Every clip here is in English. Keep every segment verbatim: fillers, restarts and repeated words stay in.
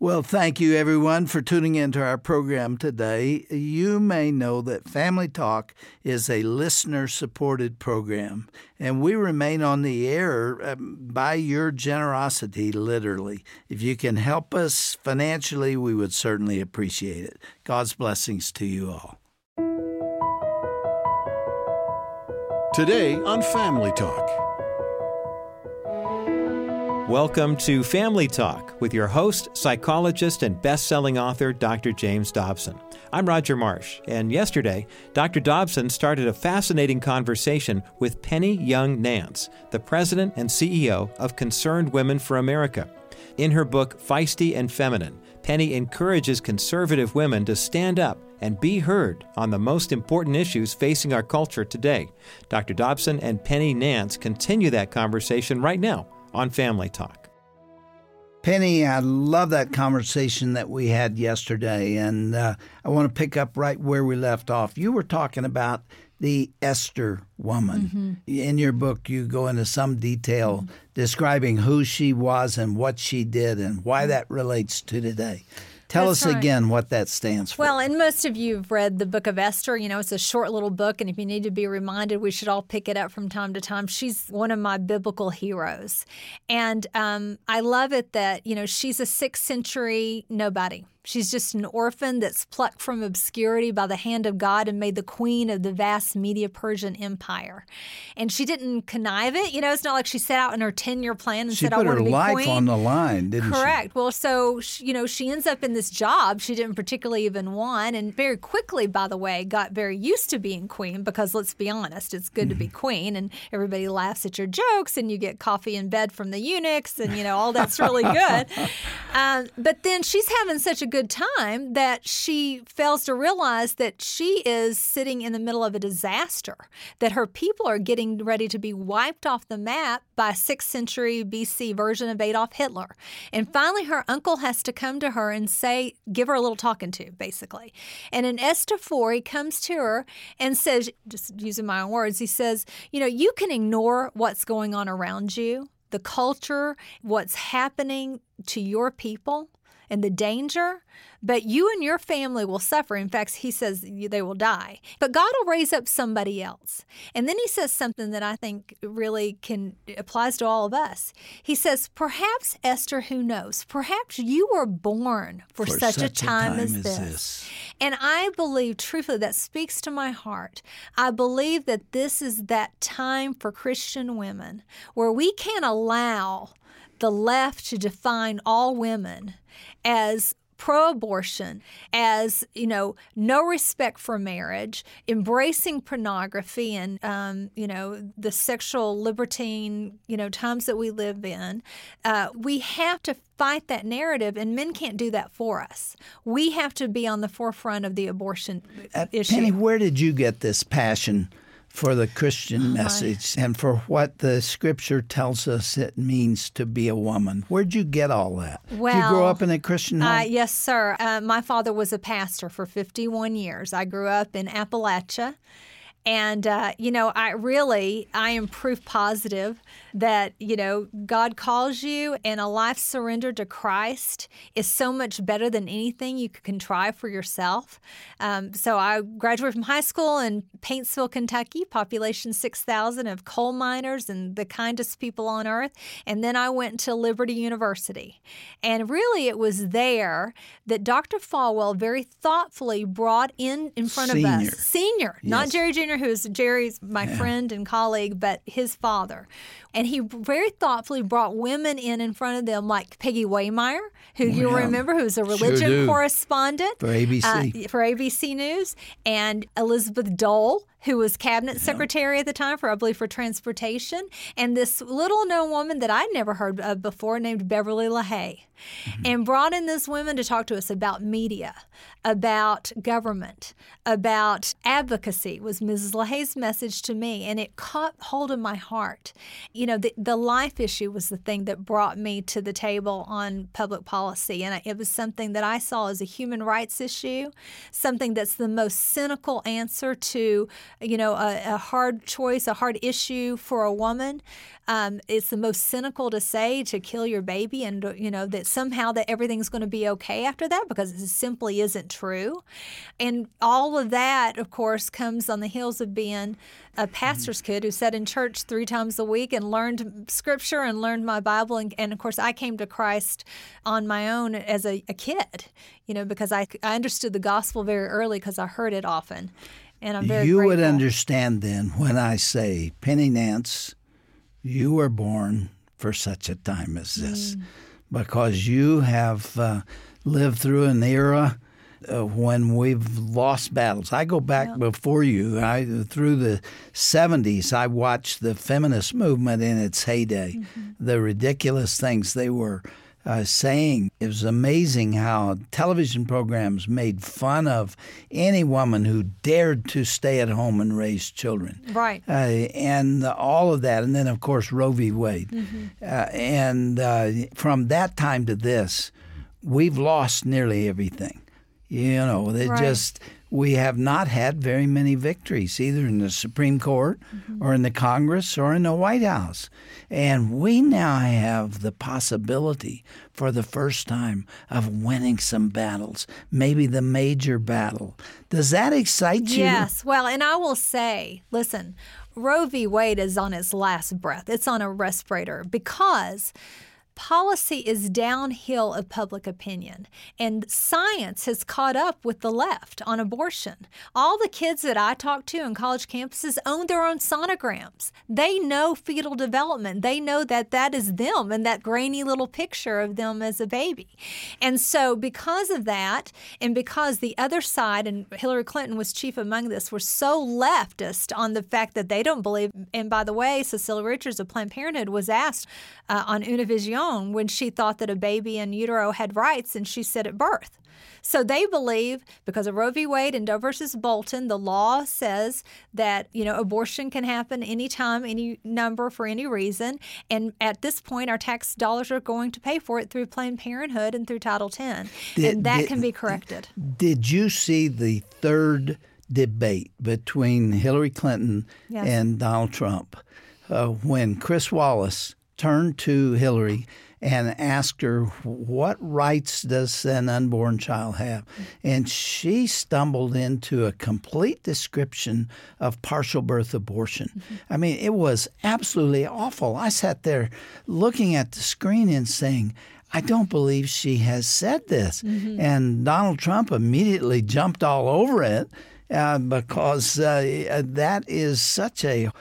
Well, thank you, everyone, for tuning into our program today. You may know that Family Talk is a listener-supported program, and we remain on the air by your generosity, literally. If you can help us financially, we would certainly appreciate it. God's blessings to you all. Today on Family Talk. Welcome to Family Talk with your host, psychologist, and best-selling author, Doctor James Dobson. I'm Roger Marsh, and yesterday, Doctor Dobson started a fascinating conversation with Penny Young Nance, the president and C E O of Concerned Women for America. In her book, Feisty and Feminine, Penny encourages conservative women to stand up and be heard on the most important issues facing our culture today. Doctor Dobson and Penny Nance continue that conversation right now on Family Talk. Penny, I love that conversation that we had yesterday, and uh, I want to pick up right where we left off. You were talking about the Esther woman. Mm-hmm. In your book, you go into some detail mm-hmm. describing who she was and what she did and why that relates to today. Tell That's us right. again what that stands for. Well, and most of you have read the book of Esther. You know, it's a short little book, and if you need to be reminded, we should all pick it up from time to time. She's one of my biblical heroes. And um, I love it that, you know, she's a sixth century nobody. She's just an orphan that's plucked from obscurity by the hand of God and made the queen of the vast Medo-Persian Empire. And she didn't connive it. You know, it's not like she set out in her ten-year plan and she said, I want to be queen. She put her life on the line, didn't Correct. she? Correct. Well, so, she, you know, she ends up in this job she didn't particularly even want, and very quickly, by the way, got very used to being queen because, let's be honest, it's good mm-hmm. to be queen, and everybody laughs at your jokes, and you get coffee in bed from the eunuchs, and, you know, all that's really good. um, but then she's having such a good time that she fails to realize that she is sitting in the middle of a disaster, that her people are getting ready to be wiped off the map by a sixth century B C version of Adolf Hitler. And finally, her uncle has to come to her and say, give her a little talking to, basically. And in Esther four, he comes to her and says, just using my own words, he says, you know, you can ignore what's going on around you, the culture, what's happening to your people, and the danger, but you and your family will suffer. In fact, he says they will die. But God will raise up somebody else. And then he says something that I think really can applies to all of us. He says, perhaps, Esther, who knows, perhaps you were born for, for such, such a time, a time as, as this. this. And I believe, truthfully, that speaks to my heart. I believe that this is that time for Christian women where we can't allow the left to define all women as pro-abortion, as, you know, no respect for marriage, embracing pornography and, um, you know, the sexual libertine, you know, times that we live in. Uh, we have to fight that narrative, and men can't do that for us. We have to be on the forefront of the abortion uh, issue. Penny, where did you get this passion for the Christian message and for what the Scripture tells us it means to be a woman? Where'd you get all that? Well, did you grow up in a Christian home? Uh, yes, sir. Uh, my father was a pastor for fifty-one years. I grew up in Appalachia. And, uh, you know, I really, I am proof positive that, you know, God calls you, and a life surrendered to Christ is so much better than anything you can try for yourself. Um, so I graduated from high school in Paintsville, Kentucky, population six thousand of coal miners and the kindest people on earth. And then I went to Liberty University. And really it was there that Doctor Falwell very thoughtfully brought in in front Senior. of us. Senior. Yes. Not Jerry Junior, who's Jerry's my yeah. friend and colleague, but his father. And he very thoughtfully brought women in in front of them like Peggy Waymeyer, who oh, you'll yeah. remember, who was a religion sure correspondent. For A B C. Uh, for A B C News. And Elizabeth Dole, who was cabinet yeah. secretary at the time for, I believe, for transportation. And this little known woman that I'd never heard of before named Beverly LaHaye. Mm-hmm. And brought in these women to talk to us about media, about government, about advocacy was Missus LaHaye's message to me. And it caught hold of my heart. You know, the, the life issue was the thing that brought me to the table on public policy. And it was something that I saw as a human rights issue, something that's the most cynical answer to, you know, a, a hard choice, a hard issue for a woman. Um, it's the most cynical to say to kill your baby and, you know, that somehow that everything's going to be okay after that, because it simply isn't true. And all of that, of course, comes on the heels of being a pastor's kid who sat in church three times a week and learned Scripture and learned my Bible. And, and of course, I came to Christ on my own as a, a kid, you know, because I, I understood the gospel very early because I heard it often. And I'm very You grateful. would understand then when I say, Penny Nance, you were born for such a time as this, mm. because you have uh, lived through an era Uh, when we've lost battles. I go back yeah. before you. I through the seventies, I watched the feminist movement in its heyday, mm-hmm. the ridiculous things they were uh, saying. It was amazing how television programs made fun of any woman who dared to stay at home and raise children. Right. Uh, and all of that. And then, of course, Roe v. Wade. Mm-hmm. Uh, and uh, from that time to this, we've lost nearly everything. You know, they right. just, we have not had very many victories, either in the Supreme Court mm-hmm. or in the Congress or in the White House. And we now have the possibility for the first time of winning some battles, maybe the major battle. Does that excite you? Yes. Well, and I will say, listen, Roe v. Wade is on its last breath. It's on a respirator because policy is downhill of public opinion, and science has caught up with the left on abortion. All the kids that I talk to in college campuses own their own sonograms. They know fetal development. They know that that is them and that grainy little picture of them as a baby. And so because of that, and because the other side, and Hillary Clinton was chief among this, were so leftist on the fact that they don't believe, and by the way, Cecilia Richards of Planned Parenthood was asked uh, on Univision when she thought that a baby in utero had rights, and she said at birth. So they believe, because of Roe v. Wade and Doe versus Bolton, the law says that, you know, abortion can happen anytime, any number, for any reason. And at this point, our tax dollars are going to pay for it through Planned Parenthood and through Title ten. Did, and that did, can be corrected. Did you see the third debate between Hillary Clinton yes. and Donald Trump uh, when Chris Wallace turned to Hillary and asked her, what rights does an unborn child have? And she stumbled into a complete description of partial birth abortion. Mm-hmm. I mean, it was absolutely awful. I sat there looking at the screen and saying, I don't believe she has said this. Mm-hmm. And Donald Trump immediately jumped all over it. Uh, because uh, that is such a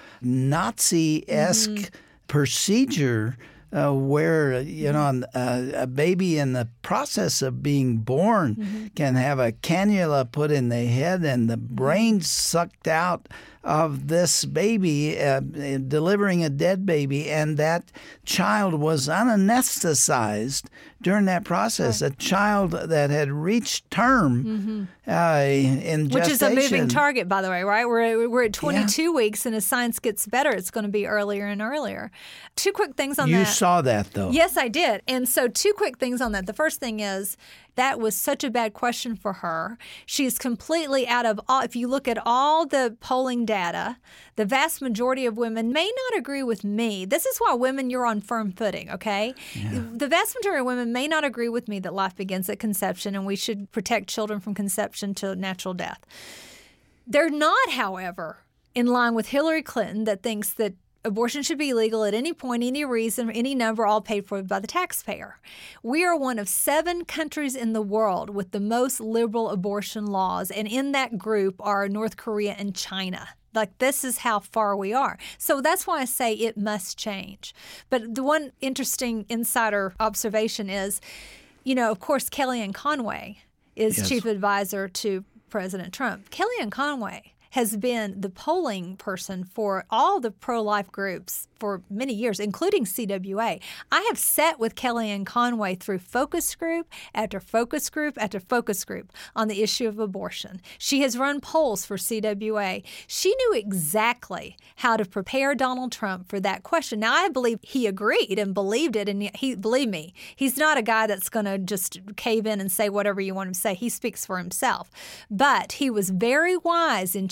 Nazi-esque mm-hmm. procedure uh, where, you know, a, a baby in the process of being born mm-hmm. can have a cannula put in the head and the brain sucked out of this baby, uh, delivering a dead baby, and that child was unanesthetized during that process. Right. A child that had reached term mm-hmm. uh, in gestation. Which is a moving target, by the way, right? We're, we're at twenty-two yeah. weeks, and as science gets better, it's going to be earlier and earlier. Two quick things on you that. You saw that, though. Yes, I did. And so two quick things on that. The first thing is, that was such a bad question for her. She's completely out of all, if you look at all the polling data, the vast majority of women may not agree with me. This is why women, you're on firm footing, okay? Yeah. The vast majority of women may not agree with me that life begins at conception and we should protect children from conception to natural death. They're not, however, in line with Hillary Clinton that thinks that abortion should be legal at any point, any reason, any number, all paid for by the taxpayer. We are one of seven countries in the world with the most liberal abortion laws, and in that group are North Korea and China. Like, this is how far we are. So that's why I say it must change. But the one interesting insider observation is, you know, of course, Kellyanne Conway is yes. chief advisor to President Trump. Kellyanne Conway has been the polling person for all the pro-life groups for many years, including C W A. I have sat with Kellyanne Conway through focus group after focus group after focus group on the issue of abortion. She has run polls for C W A. She knew exactly how to prepare Donald Trump for that question. Now, I believe he agreed and believed it, and he, believe me, he's not a guy that's going to just cave in and say whatever you want him to say. He speaks for himself. But he was very wise in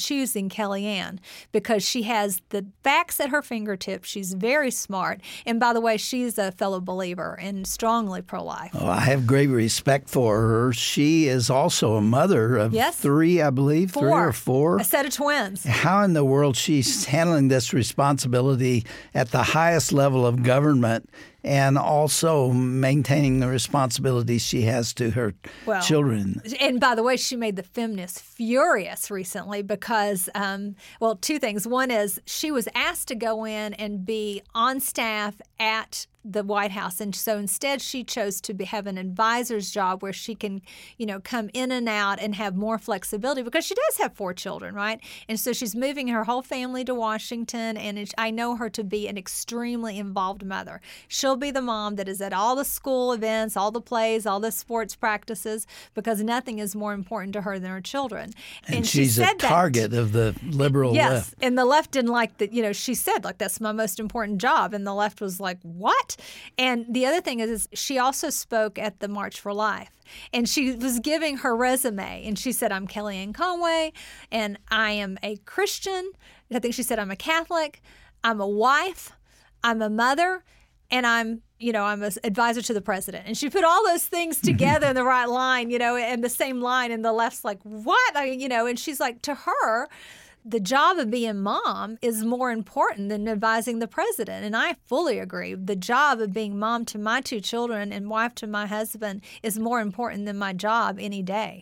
choosing Kellyanne because she has the facts at her fingertips. She's very smart. And by the way, she's a fellow believer and strongly pro-life. Oh, I have great respect for her. She is also a mother of yes. three, I believe, four. three or four. A set of twins. How in the world she's handling this responsibility at the highest level of government and also maintaining the responsibilities she has to her well, children. And by the way, she made the feminists furious recently because, um, well, two things. One is she was asked to go in and be on staff at the White House. And so instead she chose to be, have an advisor's job where she can, you know, come in and out and have more flexibility because she does have four children, right? And so she's moving her whole family to Washington, and it, I know her to be an extremely involved mother. She'll be the mom that is at all the school events, all the plays, all the sports practices, because nothing is more important to her than her children. And, and she's she said a target that, of the liberal yes, left. And the left didn't like that, you know, she said, like, that's my most important job. And the left was like, what? And the other thing is, is she also spoke at the March for Life. And she was giving her resume. And she said, I'm Kellyanne Conway, and I am a Christian. I think she said, I'm a Catholic. I'm a wife. I'm a mother. And I'm, you know, I'm an advisor to the president. And she put all those things together in the right line, you know, and the same line. And the left's like, what? I, you know, and she's like, to her, the job of being mom is more important than advising the president. And I fully agree. The job of being mom to my two children and wife to my husband is more important than my job any day.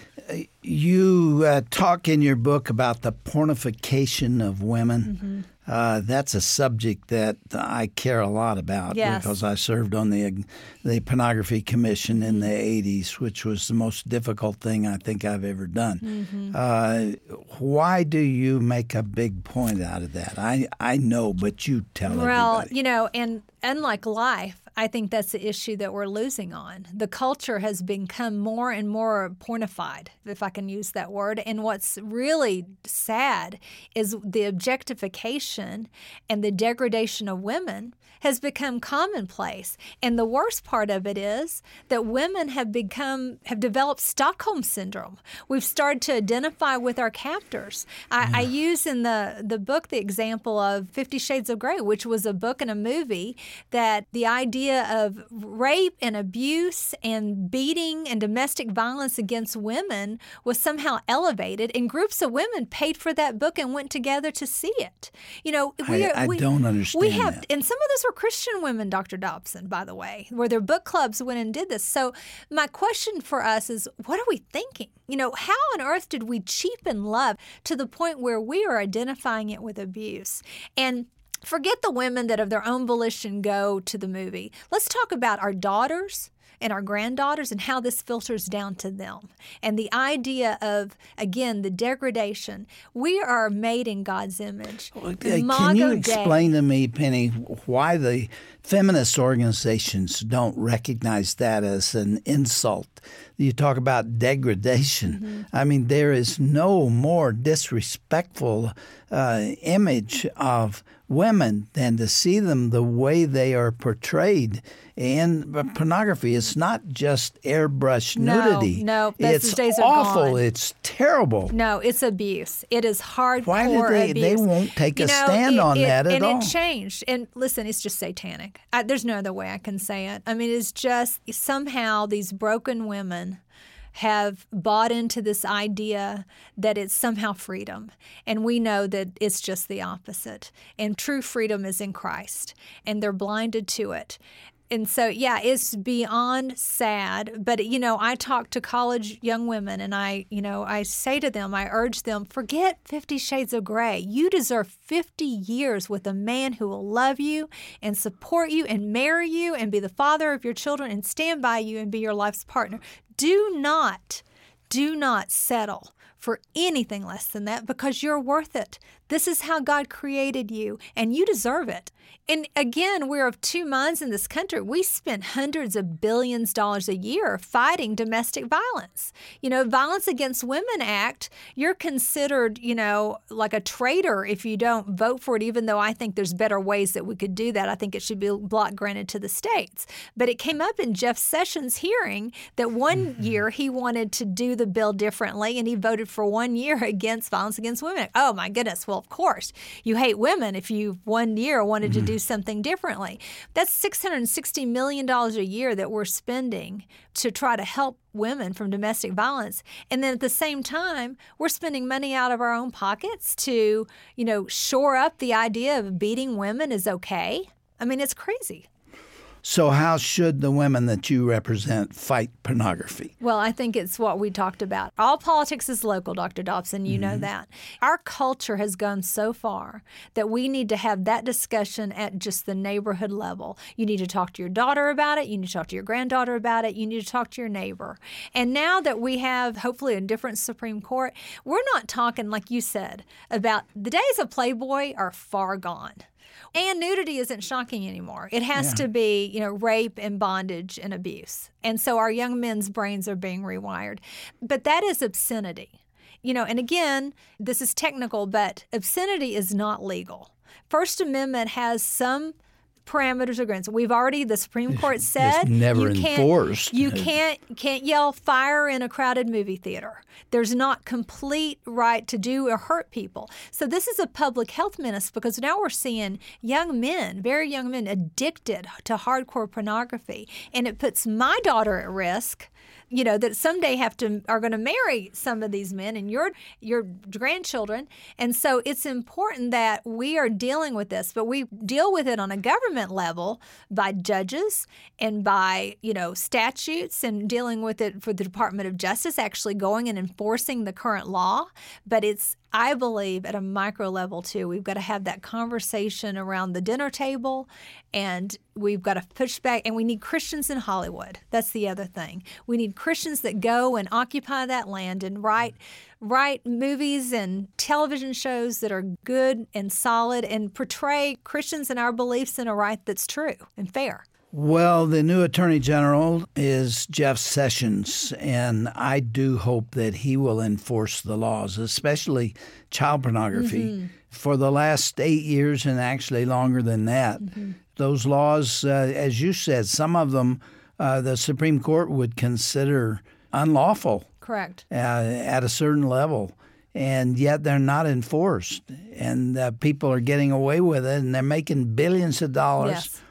You uh, talk in your book about the pornification of women. Mm-hmm. Uh, that's a subject that I care a lot about yes. because I served on the the Pornography Commission in the eighties, which was the most difficult thing I think I've ever done. Mm-hmm. Uh, why do you make a big point out of that? I, I know, but you tell well, everybody. Well, you know, and unlike life, I think that's the issue that we're losing on. The culture has become more and more pornified, if I can use that word. And what's really sad is the objectification and the degradation of women has become commonplace. And the worst part of it is that women have become, have developed Stockholm Syndrome. We've started to identify with our captors. I, yeah. I use in the, the book the example of Fifty Shades of Grey, which was a book and a movie that the idea of rape and abuse and beating and domestic violence against women was somehow elevated, and groups of women paid for that book and went together to see it. You know, we I, are, I we, don't understand we have, that. And some of those were Christian women, Doctor Dobson, by the way, where their book clubs went and did this. So my question for us is, what are we thinking? You know, how on earth did we cheapen love to the point where we are identifying it with abuse? And forget the women that of their own volition go to the movie. Let's talk about our daughters and our granddaughters and how this filters down to them. And the idea of, again, the degradation. We are made in God's image. Well, can you explain to me, Penny, why the feminist organizations don't recognize that as an insult? You talk about degradation. Mm-hmm. I mean, there is no more disrespectful uh, image of women than to see them the way they are portrayed in pornography. It's not just airbrush nudity. No, no, it's days are awful. gone. It's terrible. No, it's abuse. It is hardcore Why do they? abuse. They won't take you a know, stand it, on it, that at and all. And it changed. And listen, it's just satanic. I, there's no other way I can say it. I mean, it's just somehow these broken women have bought into this idea that it's somehow freedom. And we know that it's just the opposite. And true freedom is in Christ. And they're blinded to it. And so, yeah, it's beyond sad. But, you know, I talk to college young women and I, you know, I say to them, I urge them, forget Fifty Shades of Grey. You deserve fifty years with a man who will love you and support you and marry you and be the father of your children and stand by you and be your life's partner. Do not, do not settle for anything less than that because you're worth it. This is how God created you, and you deserve it. And again, we're of two minds in this country. We spend hundreds of billions of dollars a year fighting domestic violence. You know, Violence Against Women Act, you're considered, you know, like a traitor if you don't vote for it, even though I think there's better ways that we could do that. I think it should be block granted to the states. But it came up in Jeff Sessions' hearing that one year he wanted to do the bill differently, and he voted voted for one year against violence against women. Oh, my goodness. Well, of course, you hate women if you one year wanted mm-hmm. to do something differently. That's six hundred sixty million dollars a year that we're spending to try to help women from domestic violence. And then at the same time, we're spending money out of our own pockets to, you know, shore up the idea of beating women is okay. I mean, it's crazy. So how should the women that you represent fight pornography? Well, I think it's what we talked about. All politics is local, Doctor Dobson. You mm-hmm. know that. Our culture has gone so far that we need to have that discussion at just the neighborhood level. You need to talk to your daughter about it. You need to talk to your granddaughter about it. You need to talk to your neighbor. And now that we have, hopefully, a different Supreme Court, we're not talking, like you said, about the days of Playboy are far gone. And nudity isn't shocking anymore. It has yeah. to be, you know, rape and bondage and abuse. And so our young men's brains are being rewired. But that is obscenity. You know, and again, this is technical, but obscenity is not legal. First Amendment has some parameters or grants. We've already, the Supreme Court said, it's never you can't, enforced. You can't can't yell fire in a crowded movie theater. There's not complete right to do or hurt people. So this is a public health menace because now we're seeing young men, very young men, addicted to hardcore pornography, and it puts my daughter at risk. You know, that someday have to are going to marry some of these men and your your grandchildren. And so it's important that we are dealing with this, but we deal with it on a government level by judges and by, you know, statutes and dealing with it for the Department of Justice actually going and enforcing the current law. But it's, I believe, at a micro level, too. We've got to have that conversation around the dinner table, and we've got to push back. And we need Christians in Hollywood. That's the other thing. We need Christians that go and occupy that land and write, write movies and television shows that are good and solid and portray Christians and our beliefs in a right that's true and fair. Well, the new Attorney General is Jeff Sessions, and I do hope that he will enforce the laws, especially child pornography. Mm-hmm. For the last eight years and actually longer than that, mm-hmm. those laws, uh, as you said, some of them uh, the Supreme Court would consider unlawful. Correct. Uh, at a certain level. And yet they're not enforced. And uh, people are getting away with it, and they're making billions of dollars. Yes.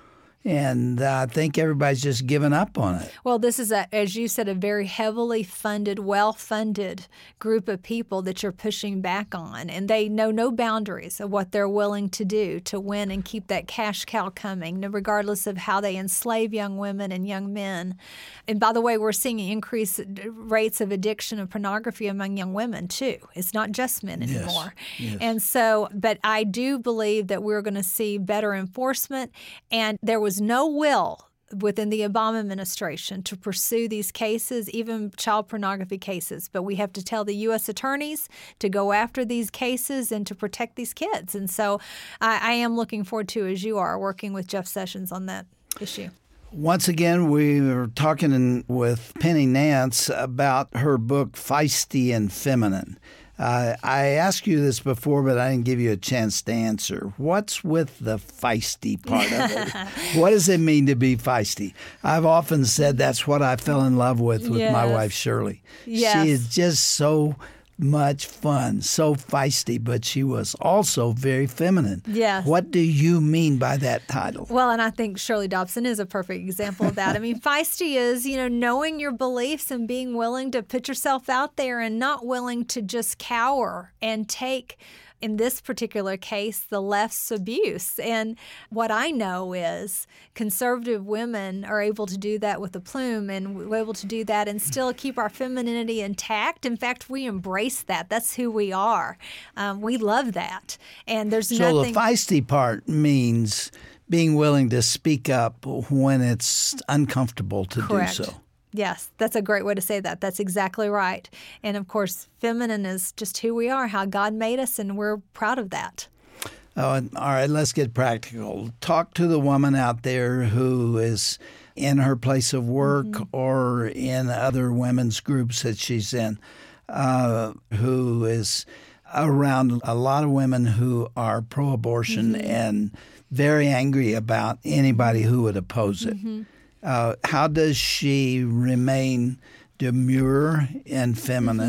And uh, I think everybody's just given up on it. Well, this is, a, as you said, a very heavily funded, well-funded group of people that you're pushing back on. And they know no boundaries of what they're willing to do to win and keep that cash cow coming, regardless of how they enslave young women and young men. And by the way, we're seeing increased rates of addiction of pornography among young women, too. It's not just men anymore. Yes. Yes. And so, but I do believe that we're going to see better enforcement. And there was no will within the Obama administration to pursue these cases, even child pornography cases. But we have to tell the U S attorneys to go after these cases and to protect these kids. And so I, I am looking forward to, as you are, working with Jeff Sessions on that issue. Once again, we were talking with Penny Nance about her book, Feisty and Feminine. Uh, I asked you this before, but I didn't give you a chance to answer. What's with the feisty part of it? What does it mean to be feisty? I've often said that's what I fell in love with with yes. my wife, Shirley. Yes. She is just so much fun, so feisty, but she was also very feminine. Yes. What do you mean by that title? Well, and I think Shirley Dobson is a perfect example of that. I mean, feisty is, you know, knowing your beliefs and being willing to put yourself out there and not willing to just cower and take, in this particular case, the left's abuse. And what I know is conservative women are able to do that with a plume, and we're able to do that and still keep our femininity intact. In fact, we embrace that. That's who we are. Um, we love that. And there's so nothing... So the feisty part means being willing to speak up when it's uncomfortable to Correct. do so. Yes, that's a great way to say that. That's exactly right. And of course, feminine is just who we are, how God made us, and we're proud of that. Oh, all right, let's get practical. Talk to the woman out there who is in her place of work mm-hmm. or in other women's groups that she's in, uh, who is around a lot of women who are pro-abortion mm-hmm. and very angry about anybody who would oppose it. Mm-hmm. Uh, how does she remain demure and feminine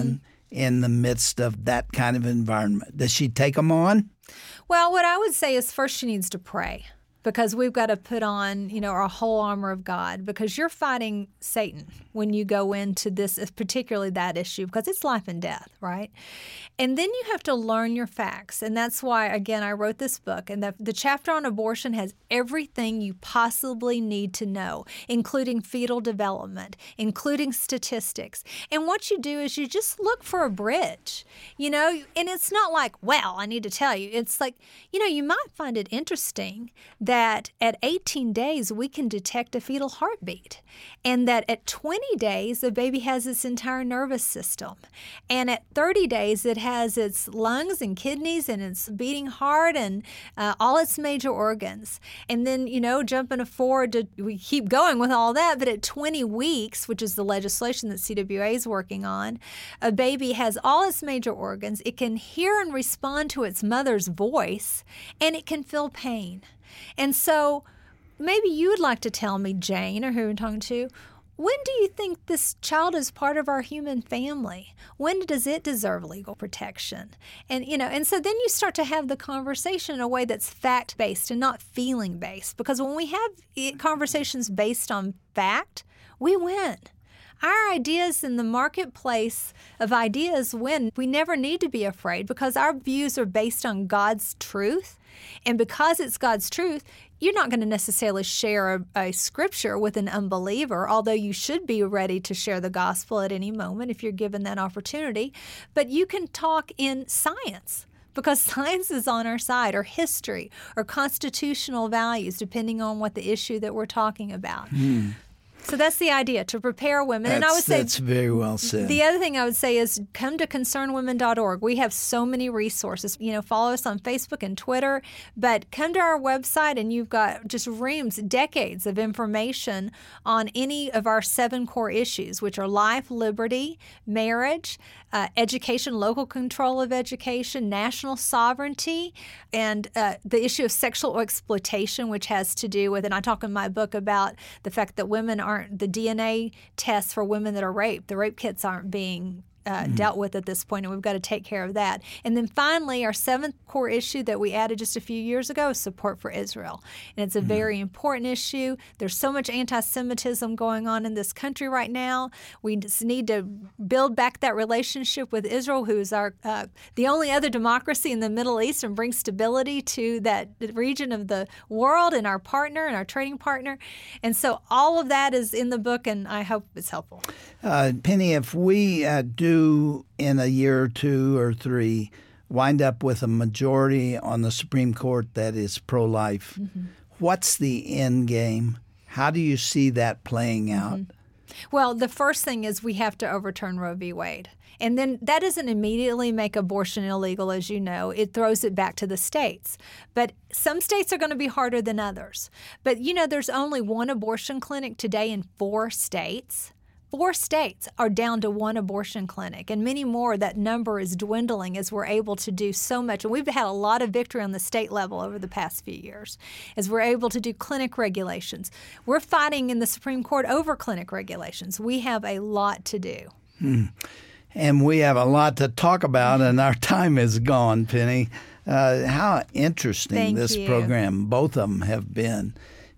in the midst of that kind of environment? Does she take them on? Well, what I would say is first she needs to pray, because we've got to put on, you know, our whole armor of God, because you're fighting Satan when you go into this, particularly that issue, because it's life and death, right? And then you have to learn your facts. And that's why, again, I wrote this book. And the, the chapter on abortion has everything you possibly need to know, including fetal development, including statistics. And what you do is you just look for a bridge, you know, and it's not like, well, I need to tell you. It's like, you know, you might find it interesting that at eighteen days, we can detect a fetal heartbeat, and that at twenty days, the baby has its entire nervous system. And at thirty days, it has its lungs and kidneys and its beating heart and uh, all its major organs. And then, you know, jumping forward, to, we keep going with all that, but at twenty weeks, which is the legislation that C W A is working on, a baby has all its major organs. It can hear and respond to its mother's voice, and it can feel pain. And so maybe you would like to tell me, Jane, or who I'm talking to, when do you think this child is part of our human family? When does it deserve legal protection? And, you know, and so then you start to have the conversation in a way that's fact-based and not feeling-based. Because when we have conversations based on fact, we win. Our ideas in the marketplace of ideas win. We never need to be afraid because our views are based on God's truth. And because it's God's truth, you're not going to necessarily share a, a scripture with an unbeliever, although you should be ready to share the gospel at any moment if you're given that opportunity. But you can talk in science, because science is on our side, or history, or constitutional values, depending on what the issue that we're talking about. Mm. So that's the idea, to prepare women. That's, and I would say that's very well said. The other thing I would say is come to concern women dot org. We have so many resources. You know, follow us on Facebook and Twitter, but come to our website and you've got just reams, decades of information on any of our seven core issues, which are life, liberty, marriage, uh, education, local control of education, national sovereignty, and uh, the issue of sexual exploitation, which has to do with, and I talk in my book about the fact that women aren't, the D N A tests for women that are raped, the rape kits aren't being Uh, mm-hmm. dealt with at this point, and we've got to take care of that. And then finally, our seventh core issue that we added just a few years ago is support for Israel. And it's a mm-hmm. very important issue. There's so much anti-Semitism going on in this country right now. We just need to build back that relationship with Israel, who is our uh, the only other democracy in the Middle East, and bring stability to that region of the world, and our partner and our trading partner. And so all of that is in the book, and I hope it's helpful. Uh, Penny, if we uh, do in a year or two or three wind up with a majority on the Supreme Court that is pro-life, mm-hmm. what's the end game? How do you see that playing out? Mm-hmm. Well, the first thing is we have to overturn Roe v. Wade. And then that doesn't immediately make abortion illegal, as you know. It throws it back to the states. But some states are going to be harder than others. But, you know, there's only one abortion clinic today in four states. Four states are down to one abortion clinic, and many more. That number is dwindling as we're able to do so much. And we've had a lot of victory on the state level over the past few years as we're able to do clinic regulations. We're fighting in the Supreme Court over clinic regulations. We have a lot to do. Hmm. And we have a lot to talk about, and our time is gone, Penny. Uh, how interesting Thank this you. program, both of them have been.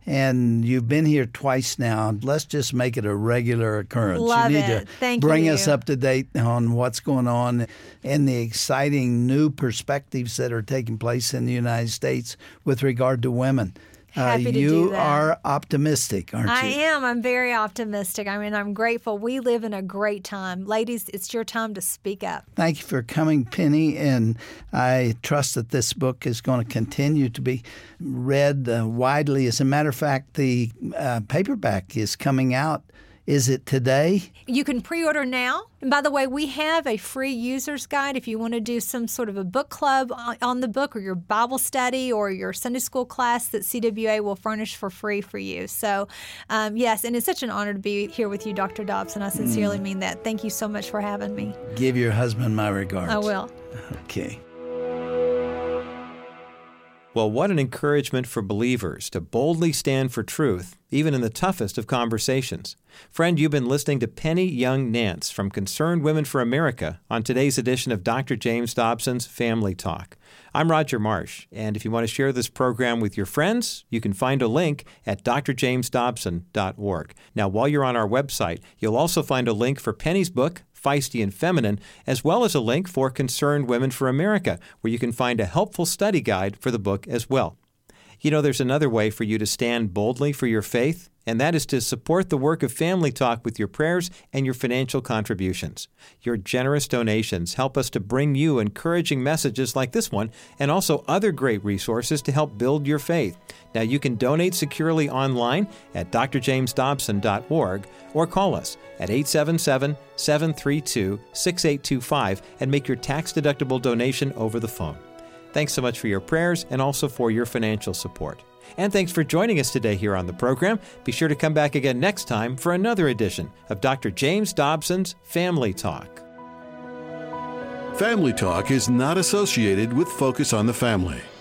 And you've been here twice now. Let's just make it a regular occurrence. Love you need it. to Thank bring you. us up to date on what's going on and the exciting new perspectives that are taking place in the United States with regard to women. Happy uh, to you do that. are optimistic, aren't I you? am. I'm very optimistic. I mean, I'm grateful. We live in a great time. Ladies, it's your time to speak up. Thank you for coming, Penny, and I trust that this book is going to continue to be read uh, widely. As a matter of fact, the uh, paperback is coming out. Is it today? You can pre-order now. And by the way, we have a free user's guide if you want to do some sort of a book club on the book, or your Bible study, or your Sunday school class that C W A will furnish for free for you. So, um, yes, and it's such an honor to be here with you, Doctor Dobson. I sincerely mm. mean that. Thank you so much for having me. Give your husband my regards. I will. Okay. Well, what an encouragement for believers to boldly stand for truth, even in the toughest of conversations. Friend, you've been listening to Penny Young Nance from Concerned Women for America on today's edition of Doctor James Dobson's Family Talk. I'm Roger Marsh, and if you want to share this program with your friends, you can find a link at d r james dobson dot org. Now, while you're on our website, you'll also find a link for Penny's book, Feisty and Feminine, as well as a link for Concerned Women for America, where you can find a helpful study guide for the book as well. You know, there's another way for you to stand boldly for your faith, and that is to support the work of Family Talk with your prayers and your financial contributions. Your generous donations help us to bring you encouraging messages like this one, and also other great resources to help build your faith. Now, you can donate securely online at d r james dobson dot org or call us at eight seven seven, seven three two, six eight two five and make your tax-deductible donation over the phone. Thanks so much for your prayers and also for your financial support. And thanks for joining us today here on the program. Be sure to come back again next time for another edition of Doctor James Dobson's Family Talk. Family Talk is not associated with Focus on the Family.